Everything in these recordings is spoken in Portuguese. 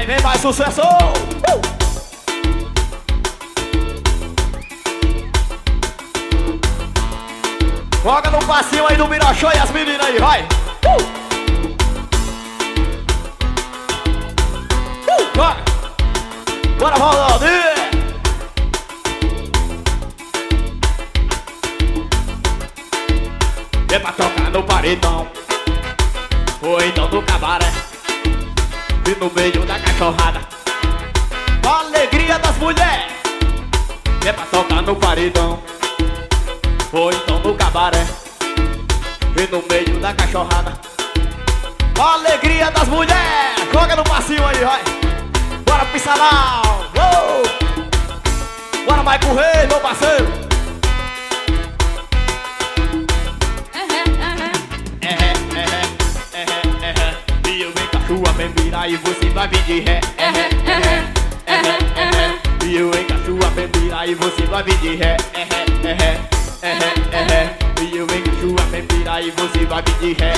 Aí vem mais sucesso. Joga no passinho aí do Mirachó e as meninas aí, vai. Joga. Bora, Valdir. É pra tocar no paredão, ou então no cabaré, e no meio da cachorrada, a alegria das mulheres. É pra tocar no paredão, ou então no cabaré, e no meio da cachorrada, a alegria das mulheres. Joga no passinho aí, vai. Bora, Pissalão. Bora, Michael Reis, meu parceiro. E eu encaixo a bebida e você vai vir de ré. E eu encaixo a bebida e você vai vir de ré. E eu encaixo a bebida e você vai vir de ré.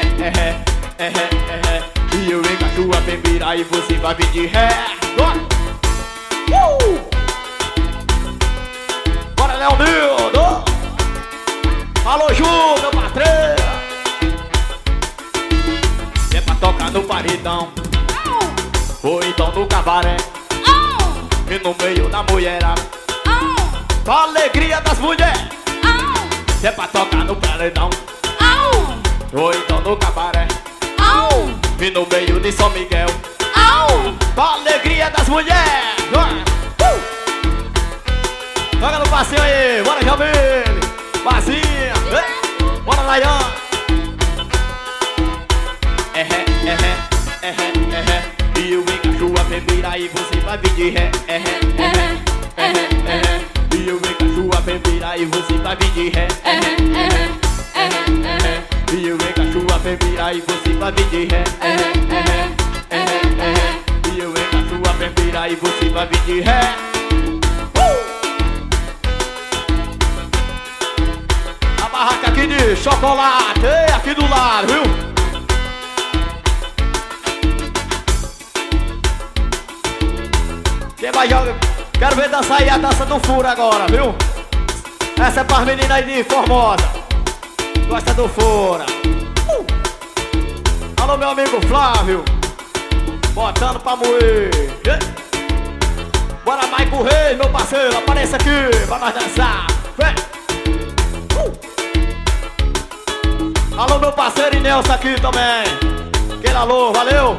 E eu encaixo a bebida e você vai vir de ré. Bora, Leonildo. Alô, Ju, meu patrão. É pra tocar no paredão, ou então no cabaré, e no meio da mulherada, a alegria das mulheres. É pra tocar no paredão, ou então no cabaré, e no meio de São Miguel, a alegria das mulheres. Joga no passinho aí, bora, Jamile, Bazinha, bora, Layan. E eu encaixo a bebida e você vai vir de ré. E eu encaixo a bebida e você vai vir de ré. E eu encaixo a bebida e você vai vir de ré. E eu encaixo a bebida e você vai vir de ré. A barraca aqui de chocolate, aqui do lado, viu? Quem vai jogar? Quero ver dançar aí a dança do furo agora, viu? Essa é pras meninas aí de Formosa. Gosta do fura. Alô, meu amigo Flávio. Botando pra moer. Bora, Michael Reis, meu parceiro. Apareça aqui pra nós dançar. Vem. Alô, meu parceiro Inelson aqui também. Aquele alô, valeu.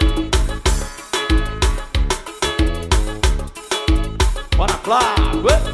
Bora, Flávio.